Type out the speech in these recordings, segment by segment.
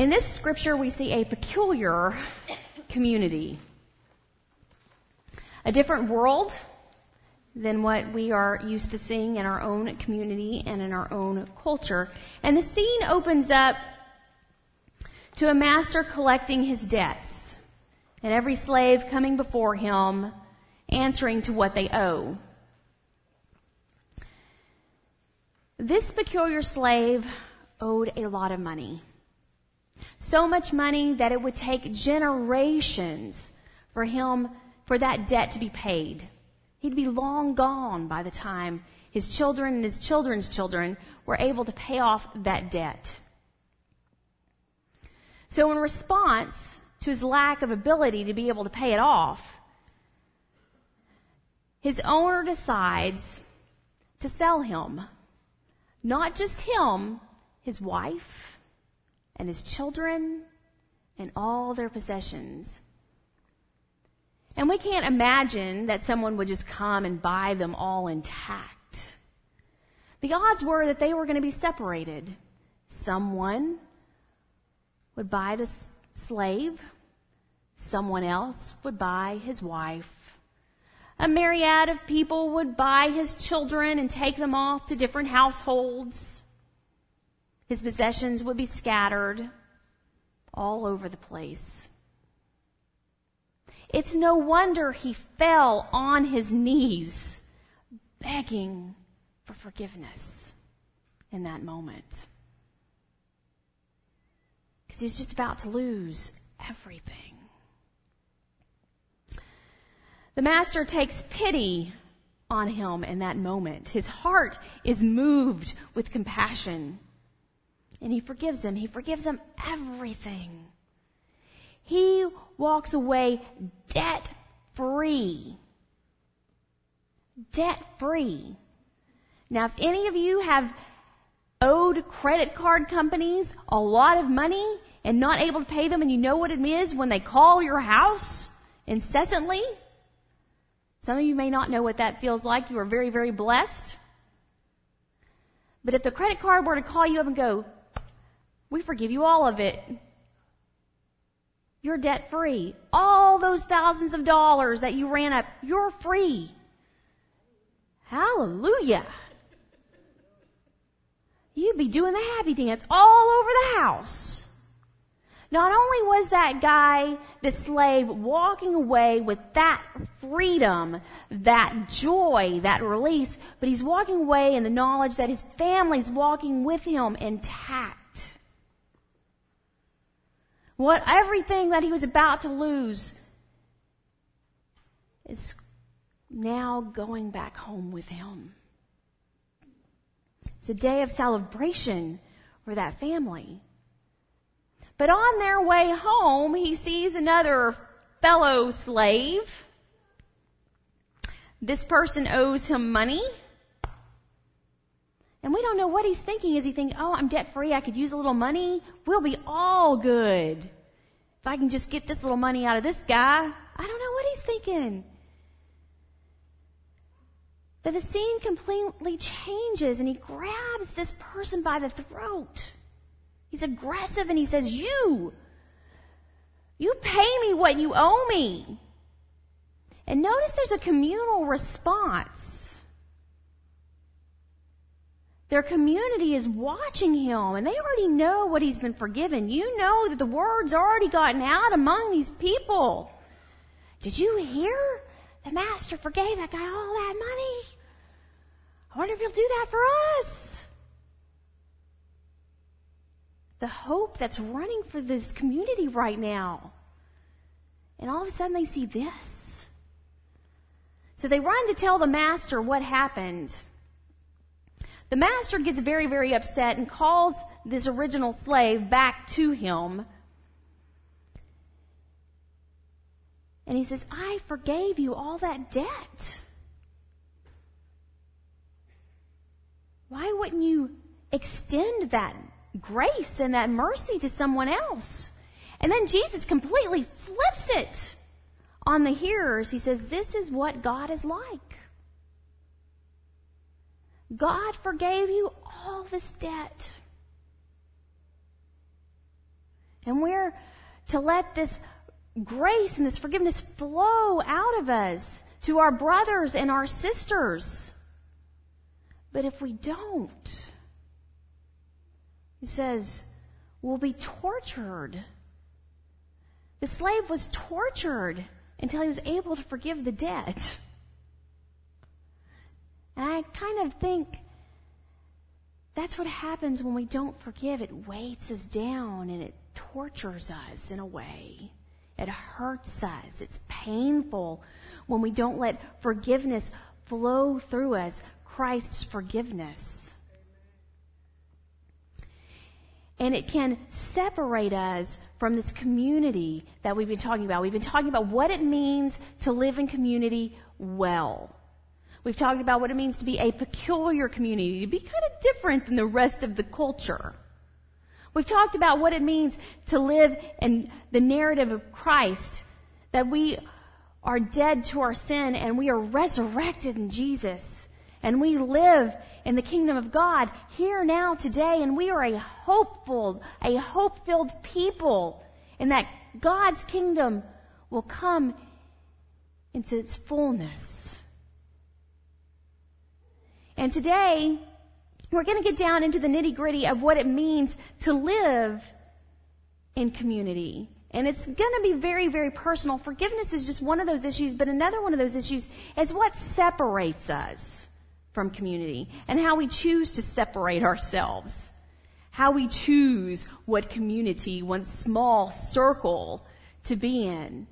in this scripture, we see a peculiar community. A different world than what we are used to seeing in our own community and in our own culture. And the scene opens up to a master collecting his debts, and every slave coming before him, answering to what they owe. This peculiar slave owed a lot of money. So much money that it would take generations for that debt to be paid. He'd be long gone by the time his children and his children's children were able to pay off that debt. So in response to his lack of ability to be able to pay it off, his owner decides to sell him. Not just him, his wife and his children and all their possessions. And we can't imagine that someone would just come and buy them all intact. The odds were that they were going to be separated. Someone would buy the slave. Someone else would buy his wife. A myriad of people would buy his children and take them off to different households. His possessions would be scattered all over the place. It's no wonder he fell on his knees, begging for forgiveness in that moment. Because he was just about to lose everything. The master takes pity on him in that moment. His heart is moved with compassion. And he forgives him. He forgives him everything. He walks away debt-free. Debt-free. Now, if any of you have owed credit card companies a lot of money and not able to pay them, and you know what it is when they call your house incessantly, some of you may not know what that feels like. You are very, very blessed. But if the credit card were to call you up and go, "We forgive you all of it," you're debt free. All those thousands of dollars that you ran up, you're free. Hallelujah. You'd be doing the happy dance all over the house. Not only was that guy, the slave, walking away with that freedom, that joy, that release, but he's walking away in the knowledge that his family's walking with him intact. Everything that he was about to lose is now going back home with him. It's a day of celebration for that family. But on their way home, he sees another fellow slave. This person owes him money. And we don't know what he's thinking. Is he thinking, "Oh, I'm debt free, I could use a little money. We'll be all good if I can just get this little money out of this guy"? I don't know what he's thinking. But the scene completely changes, and he grabs this person by the throat. He's aggressive, and he says, You pay me what you owe me." And notice there's a communal response. Their community is watching him, and they already know what he's been forgiven. You know that the word's already gotten out among these people. "Did you hear? The master forgave that guy all that money. I wonder if he'll do that for us." The hope that's running for this community right now. And all of a sudden they see this. So they run to tell the master what happened. The master gets very, very upset and calls this original slave back to him. And he says, "I forgave you all that debt. Why wouldn't you extend that grace and that mercy to someone else?" And then Jesus completely flips it on the hearers. He says, "This is what God is like. God forgave you all this debt. And we're to let this grace and this forgiveness flow out of us to our brothers and our sisters. But if we don't, he says, we'll be tortured. The slave was tortured until he was able to forgive the debt. And I kind of think that's what happens when we don't forgive. It weights us down and it tortures us in a way. It hurts us. It's painful when we don't let forgiveness flow through us, Christ's forgiveness. And it can separate us from this community that we've been talking about. We've been talking about what it means to live in community well. We've talked about what it means to be a peculiar community, to be kind of different than the rest of the culture. We've talked about what it means to live in the narrative of Christ, that we are dead to our sin and we are resurrected in Jesus. And we live in the kingdom of God here now today, and we are a hope-filled people, and that God's kingdom will come into its fullness. And today, we're going to get down into the nitty-gritty of what it means to live in community. And it's going to be very, very personal. Forgiveness is just one of those issues, but another one of those issues is what separates us from community and how we choose to separate ourselves. How we choose what community, one small circle to be in,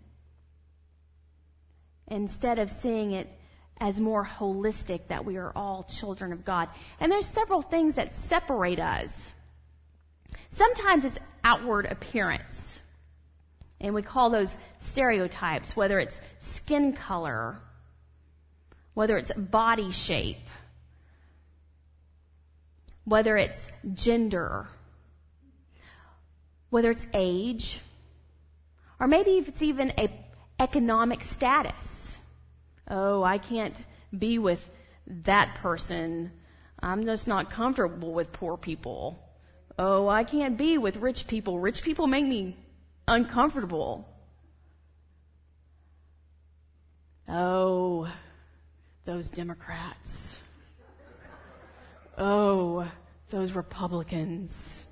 instead of seeing it as more holistic, that we are all children of God. And there's several things that separate us. Sometimes it's outward appearance. And we call those stereotypes, whether it's skin color, whether it's body shape, whether it's gender, whether it's age, or maybe if it's even a economic status. Oh, I can't be with that person. I'm just not comfortable with poor people. Oh, I can't be with rich people. Rich people make me uncomfortable. Oh, those Democrats. Oh, those Republicans.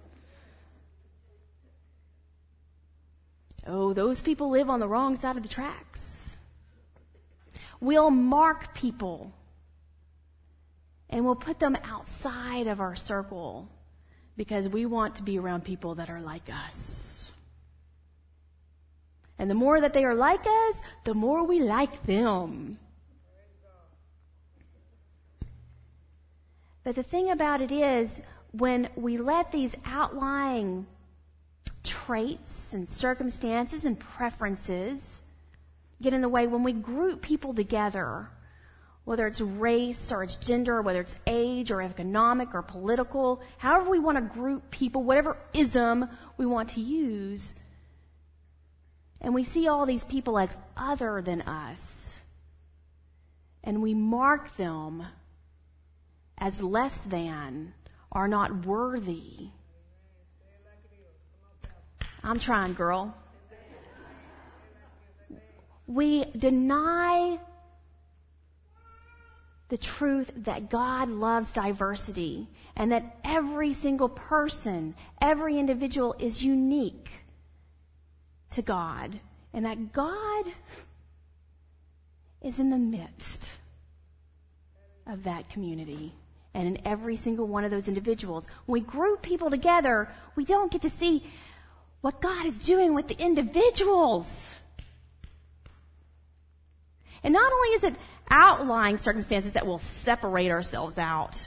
Oh, those people live on the wrong side of the tracks. We'll mark people and we'll put them outside of our circle because we want to be around people that are like us. And the more that they are like us, the more we like them. But the thing about it is, when we let these outlying traits and circumstances and preferences get in the way, when we group people together, whether it's race or it's gender, whether it's age or economic or political, however we want to group people, whatever ism we want to use, and we see all these people as other than us, and we mark them as less than, are not worthy. I'm trying, girl. We deny the truth that God loves diversity and that every single person, every individual is unique to God, and that God is in the midst of that community and in every single one of those individuals. When we group people together, we don't get to see what God is doing with the individuals. And not only is it outlying circumstances that will separate ourselves out,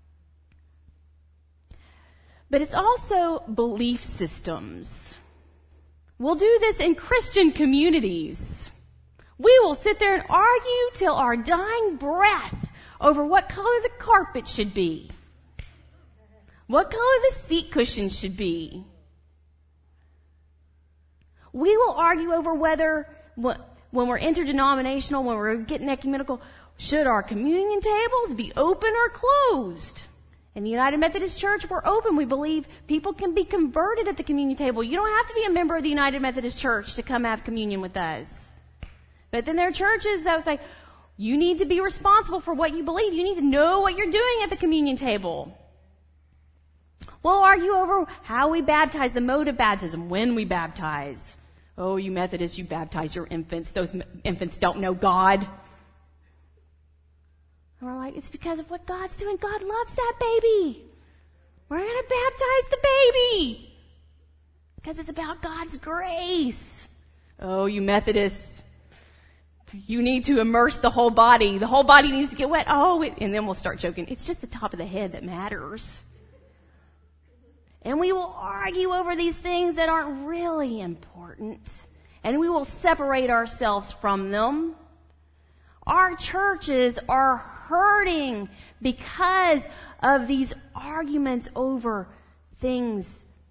but it's also belief systems. We'll do this in Christian communities. We will sit there and argue till our dying breath over what color the carpet should be, what color the seat cushions should be. We will argue over whether, when we're interdenominational, when we're getting ecumenical, should our communion tables be open or closed? In the United Methodist Church, we're open. We believe people can be converted at the communion table. You don't have to be a member of the United Methodist Church to come have communion with us. But then there are churches that say, you need to be responsible for what you believe. You need to know what you're doing at the communion table. We'll argue over how we baptize, the mode of baptism, when we baptize. Oh, you Methodists, you baptize your infants. Those infants don't know God. And we're like, it's because of what God's doing. God loves that baby. We're going to baptize the baby. Because it's about God's grace. Oh, you Methodists, you need to immerse the whole body. The whole body needs to get wet. And then we'll start joking. It's just the top of the head that matters. And we will argue over these things that aren't really important. And we will separate ourselves from them. Our churches are hurting because of these arguments over things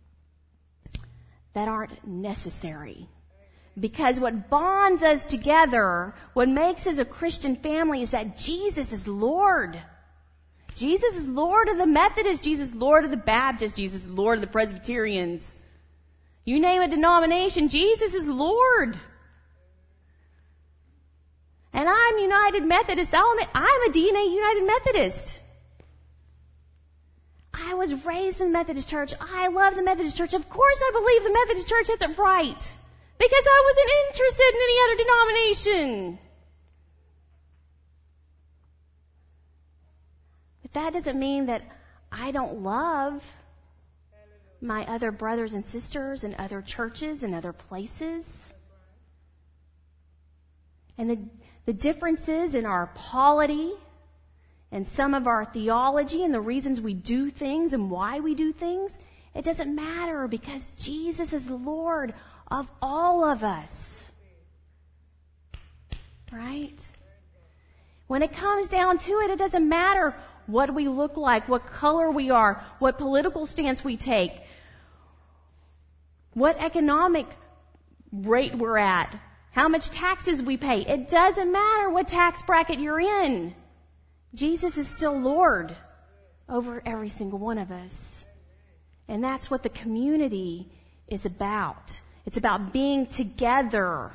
that aren't necessary. Because what bonds us together, what makes us a Christian family, is that Jesus is Lord. Jesus is Lord of the Methodists. Jesus is Lord of the Baptists. Jesus is Lord of the Presbyterians. You name a denomination, Jesus is Lord. And I'm United Methodist. I'm a DNA United Methodist. I was raised in the Methodist Church. I love the Methodist Church. Of course I believe the Methodist Church has it right. Because I wasn't interested in any other denomination. But that doesn't mean that I don't love my other brothers and sisters in other churches and other places. And the differences in our polity and some of our theology and the reasons we do things and why we do things, it doesn't matter because Jesus is Lord of all of us. Right? When it comes down to it, it doesn't matter what we look like, what color we are, what political stance we take, what economic rate we're at, how much taxes we pay. It doesn't matter what tax bracket you're in. Jesus is still Lord over every single one of us. And that's what the community is about. It's about being together.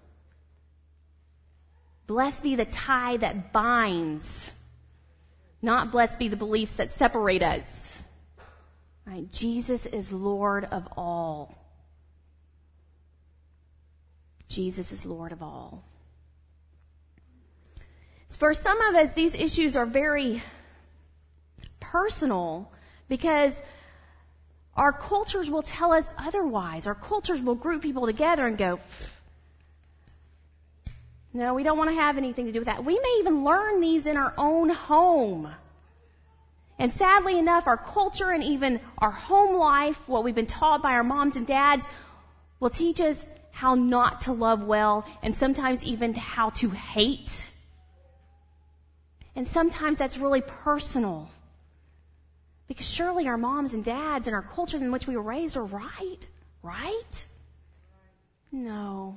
Blessed be the tie that binds, not blessed be the beliefs that separate us. Right? Jesus is Lord of all. Jesus is Lord of all. For some of us, these issues are very personal because our cultures will tell us otherwise. Our cultures will group people together and go, no, we don't want to have anything to do with that. We may even learn these in our own home. And sadly enough, our culture and even our home life, what we've been taught by our moms and dads, will teach us how not to love well and sometimes even how to hate. And sometimes that's really personal. Because surely our moms and dads and our culture in which we were raised are right. Right? No.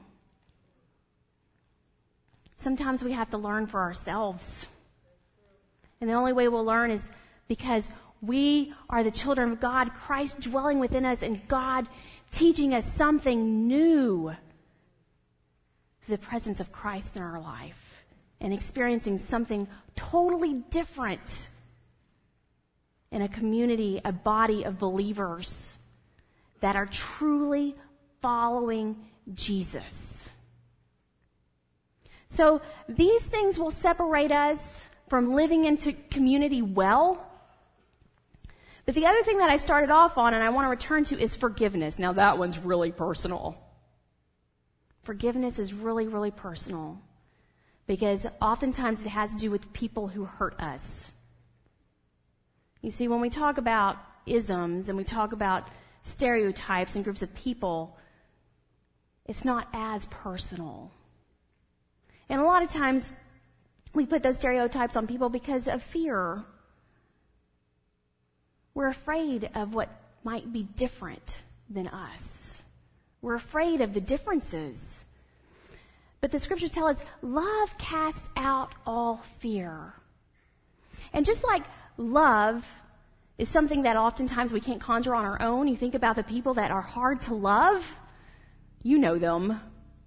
Sometimes we have to learn for ourselves. And the only way we'll learn is because we are the children of God, Christ dwelling within us, and God teaching us something new. The presence of Christ in our life. And experiencing something totally different in a community, a body of believers that are truly following Jesus. So these things will separate us from living into community well. But the other thing that I started off on and I want to return to is forgiveness. Now that one's really personal. Forgiveness is really, really personal. Because oftentimes it has to do with people who hurt us. You see, when we talk about isms and we talk about stereotypes and groups of people, it's not as personal. And a lot of times we put those stereotypes on people because of fear. We're afraid of what might be different than us. We're afraid of the differences. But the scriptures tell us, love casts out all fear. And just like love is something that oftentimes we can't conjure on our own. You think about the people that are hard to love. You know them.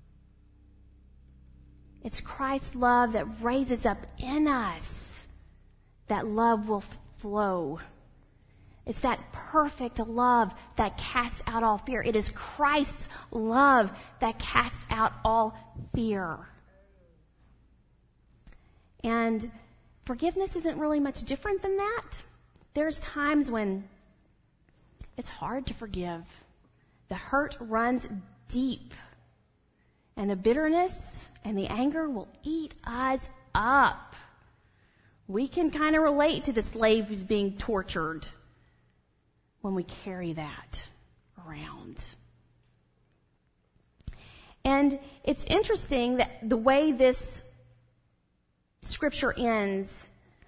It's Christ's love that raises up in us. That love will flow. It's that perfect love that casts out all fear. It is Christ's love that casts out all fear. And forgiveness isn't really much different than that. There's times when it's hard to forgive. The hurt runs deep. And the bitterness and the anger will eat us up. We can kind of relate to the slave who's being tortured when we carry that around. And it's interesting that the way this scripture ends,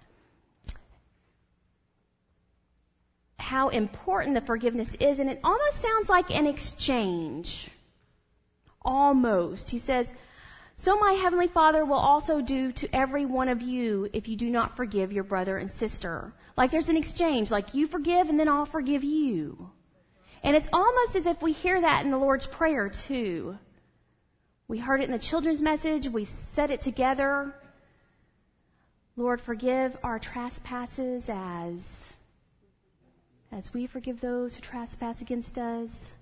how important the forgiveness is, and it almost sounds like an exchange. Almost. He says, "So my heavenly Father will also do to every one of you if you do not forgive your brother and sister." Like there's an exchange, like you forgive and then I'll forgive you. And it's almost as if we hear that in the Lord's Prayer too. We heard it in the children's message. We said it together. Lord, forgive our trespasses as we forgive those who trespass against us.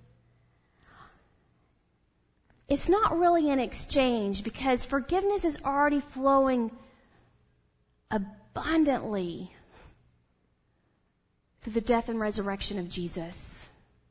It's not really an exchange because forgiveness is already flowing abundantly through the death and resurrection of Jesus.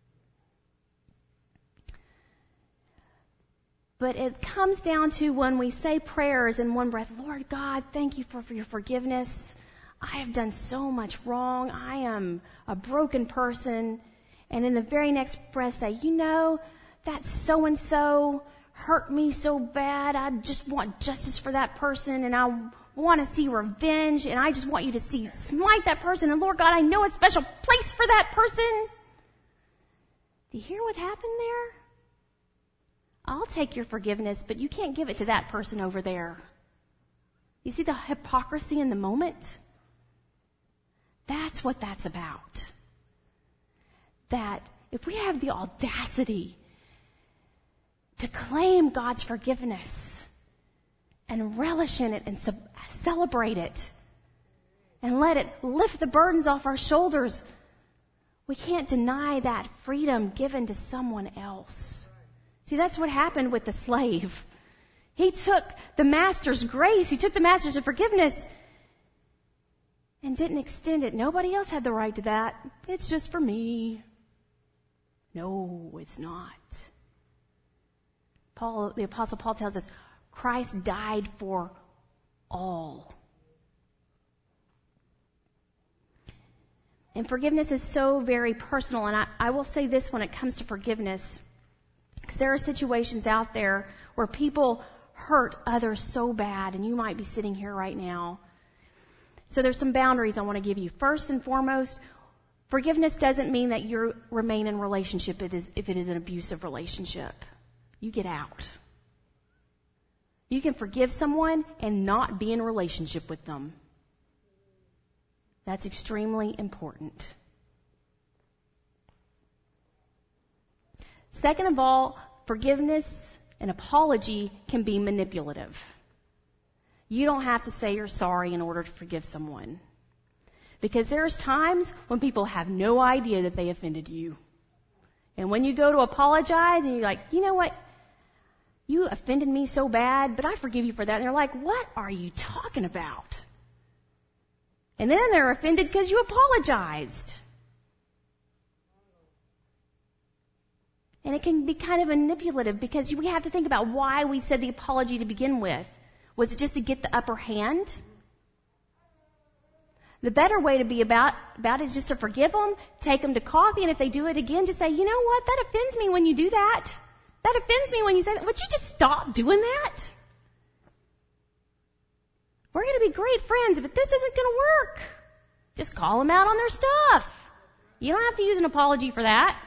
But it comes down to when we say prayers in one breath, "Lord God, thank you for your forgiveness. I have done so much wrong. I am a broken person." And in the very next breath say, "You know, that so-and-so hurt me so bad. I just want justice for that person, and I want to see revenge, and I just want you to smite that person. And Lord God, I know a special place for that person." Do you hear what happened there? I'll take your forgiveness, but you can't give it to that person over there. You see the hypocrisy in the moment? That's what that's about. That if we have the audacity to claim God's forgiveness and relish in it and celebrate it and let it lift the burdens off our shoulders, we can't deny that freedom given to someone else. See, that's what happened with the slave. He took the master's grace, he took the master's forgiveness and didn't extend it. Nobody else had the right to that. It's just for me. No, it's not. The Apostle Paul tells us, Christ died for all. And forgiveness is so very personal. And I will say this when it comes to forgiveness, because there are situations out there where people hurt others so bad, and you might be sitting here right now. So there's some boundaries I want to give you. First and foremost, forgiveness doesn't mean that you remain in a relationship if it is an abusive relationship. You get out. You can forgive someone and not be in a relationship with them. That's extremely important. Second of all, forgiveness and apology can be manipulative. You don't have to say you're sorry in order to forgive someone. Because there's times when people have no idea that they offended you. And when you go to apologize and you're like, "You know what? You offended me so bad, but I forgive you for that." And they're like, "What are you talking about?" And then they're offended because you apologized. And it can be kind of manipulative because we have to think about why we said the apology to begin with. Was it just to get the upper hand? The better way to be about it is just to forgive them, take them to coffee, and if they do it again, just say, "You know what? That offends me when you do that. That offends me when you say that. Would you just stop doing that? We're going to be great friends, but this isn't going to work." Just call them out on their stuff. You don't have to use an apology for that.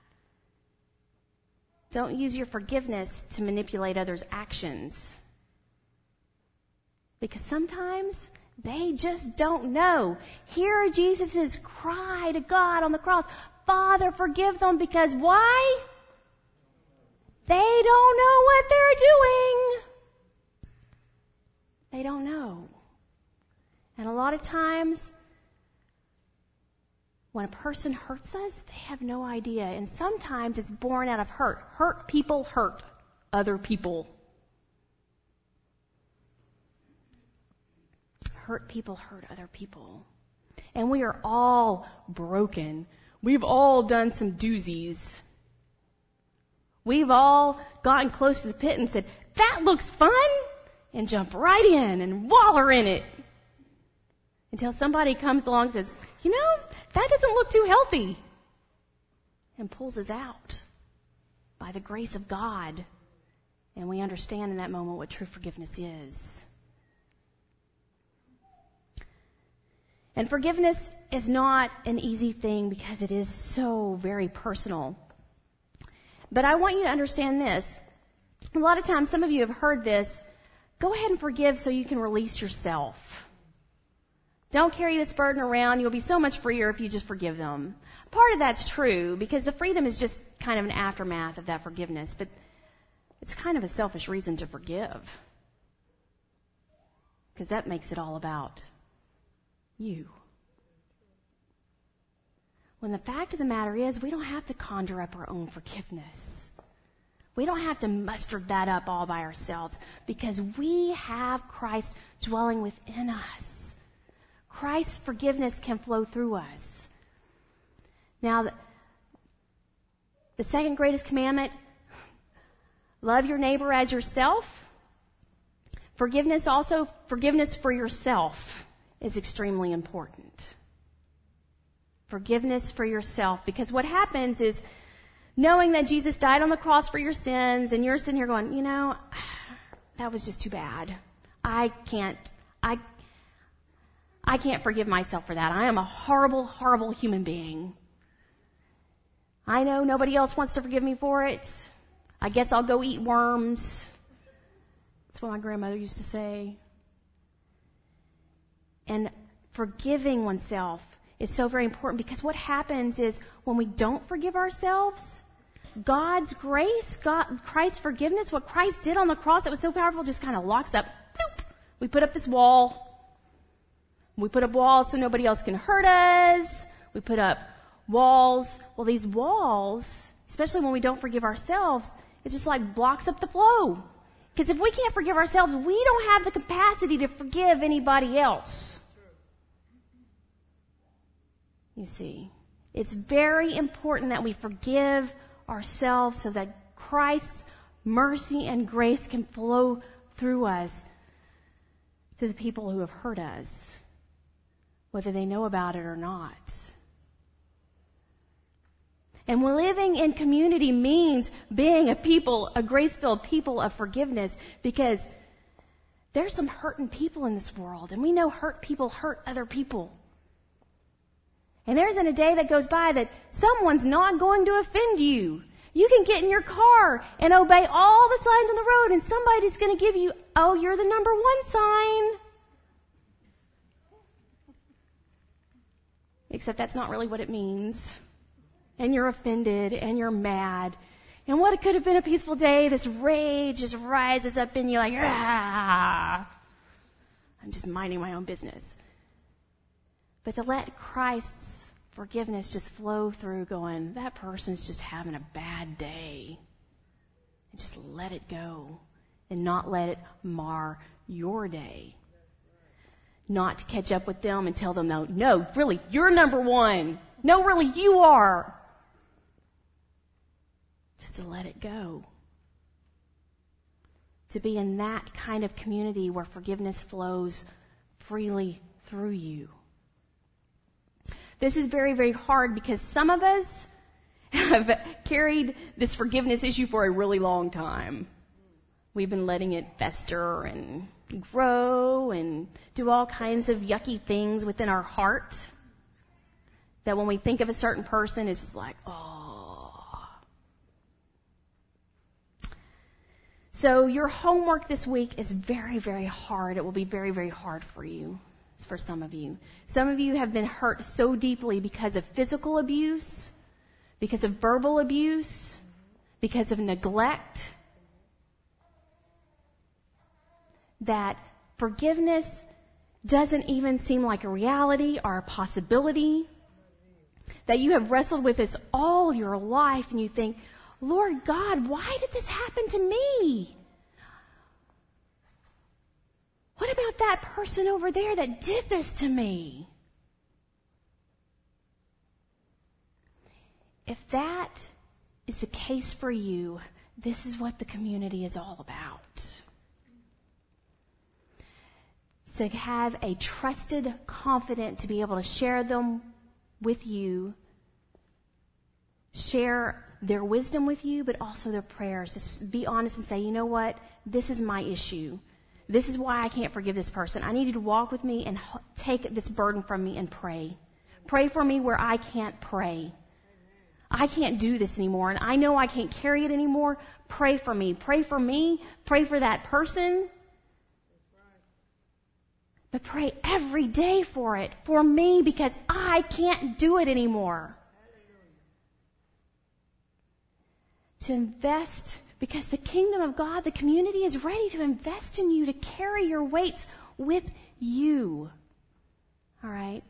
Don't use your forgiveness to manipulate others' actions. Because sometimes They just don't know. Hear Jesus' cry to God on the cross. Father, forgive them, because why? They don't know what they're doing. They don't know. And a lot of times, when a person hurts us, they have no idea. And sometimes it's born out of hurt. Hurt people hurt other people. Hurt people hurt other people. And we are all broken. We've all done some doozies. We've all gotten close to the pit and said, that looks fun, and jump right in and waller in it. Until somebody comes along and says, you know, that doesn't look too healthy, and pulls us out by the grace of God. And we understand in that moment what true forgiveness is. And forgiveness is not an easy thing because it is so very personal. But I want you to understand this. A lot of times, some of you have heard this, go ahead and forgive so you can release yourself. Don't carry this burden around. You'll be so much freer if you just forgive them. Part of that's true because the freedom is just kind of an aftermath of that forgiveness. But it's kind of a selfish reason to forgive. Because that makes it all about you. When the fact of the matter is, we don't have to conjure up our own forgiveness. We don't have to muster that up all by ourselves because we have Christ dwelling within us. Christ's forgiveness can flow through us. Now, the second greatest commandment, love your neighbor as yourself. Forgiveness for yourself is extremely important. Forgiveness for yourself. Because what happens is, knowing that Jesus died on the cross for your sins, and you're sitting here going, you know, that was just too bad. I can't forgive myself for that. I am a horrible, horrible human being. I know nobody else wants to forgive me for it. I guess I'll go eat worms. That's what my grandmother used to say. And forgiving oneself is so very important because what happens is when we don't forgive ourselves, God's grace, Christ's forgiveness, what Christ did on the cross that was so powerful just kind of locks up. Bloop. We put up this wall. We put up walls so nobody else can hurt us. We put up walls. Well, these walls, especially when we don't forgive ourselves, it just like blocks up the flow. Because if we can't forgive ourselves, we don't have the capacity to forgive anybody else. You see, it's very important that we forgive ourselves so that Christ's mercy and grace can flow through us to the people who have hurt us, whether they know about it or not. And living in community means being a grace-filled people of forgiveness, because there's some hurting people in this world, and we know hurt people hurt other people. And there isn't a day that goes by that someone's not going to offend you. You can get in your car and obey all the signs on the road, and somebody's going to give you, oh, you're the number one sign. Except that's not really what it means. And you're offended, and you're mad. And what it could have been a peaceful day, this rage just rises up in you like, ah, I'm just minding my own business. But to let Christ's forgiveness just flow through going, that person's just having a bad day. And just let it go and not let it mar your day. Not to catch up with them and tell them, no, really, you're number one. No, really, you are. Just to let it go. To be in that kind of community where forgiveness flows freely through you. This is very, very hard because some of us have carried this forgiveness issue for a really long time. We've been letting it fester and grow and do all kinds of yucky things within our heart that when we think of a certain person, it's just like, oh. So your homework this week is very, very hard. It will be very, very hard for you. for some of you. Some of you have been hurt so deeply because of physical abuse, because of verbal abuse, because of neglect, that forgiveness doesn't even seem like a reality or a possibility, that you have wrestled with this all your life and you think, Lord God, why did this happen to me? What about that person over there that did this to me? If that is the case for you, this is what the community is all about. To have a trusted confidant to be able to share them with you, share their wisdom with you, but also their prayers. Just be honest and say, you know what? This is my issue. This is why I can't forgive this person. I need you to walk with me and take this burden from me and pray. Pray for me where I can't pray. I can't do this anymore, and I know I can't carry it anymore. Pray for me. Pray for me. Pray for that person. But pray every day for it, for me, because I can't do it anymore. To invest, because the kingdom of God, the community is ready to invest in you, to carry your weights with you. All right?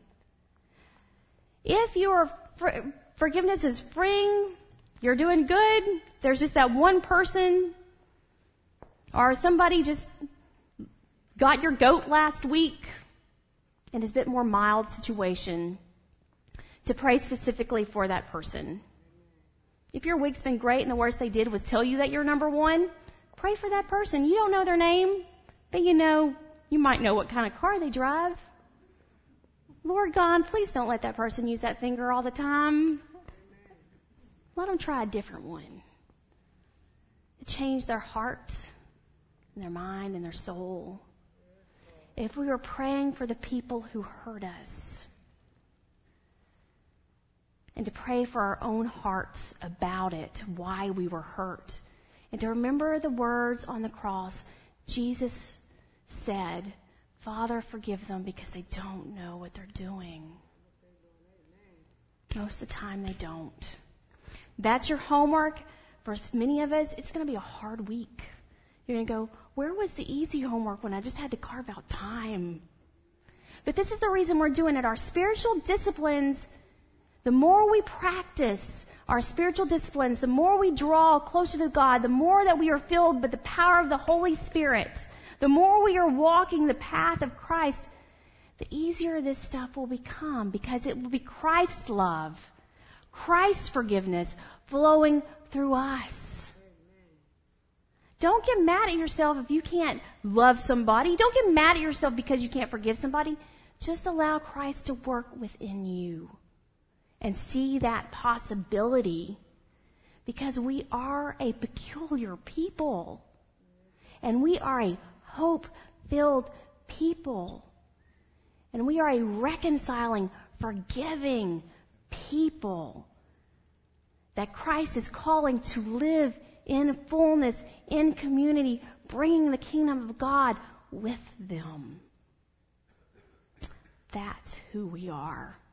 If your forgiveness is freeing, you're doing good, there's just that one person, or somebody just got your goat last week, and it's a bit more mild situation, to pray specifically for that person. If your week's been great and the worst they did was tell you that you're number one, pray for that person. You don't know their name, but you might know what kind of car they drive. Lord God, please don't let that person use that finger all the time. Let them try a different one. To change their heart and their mind and their soul. If we were praying for the people who hurt us, and to pray for our own hearts about it, why we were hurt, and to remember the words on the cross, Jesus said, Father, forgive them because they don't know what they're doing. Most of the time they don't. That's your homework. For many of us, it's going to be a hard week. You're going to go, where was the easy homework when I just had to carve out time? But this is the reason we're doing it. Our spiritual disciplines, the more we practice our spiritual disciplines, the more we draw closer to God, the more that we are filled with the power of the Holy Spirit, the more we are walking the path of Christ, the easier this stuff will become, because it will be Christ's love, Christ's forgiveness flowing through us. Don't get mad at yourself if you can't love somebody. Don't get mad at yourself because you can't forgive somebody. Just allow Christ to work within you and see that possibility, because we are a peculiar people and we are a hope-filled people and we are a reconciling, forgiving people that Christ is calling to live in fullness, in community, bringing the kingdom of God with them. That's who we are.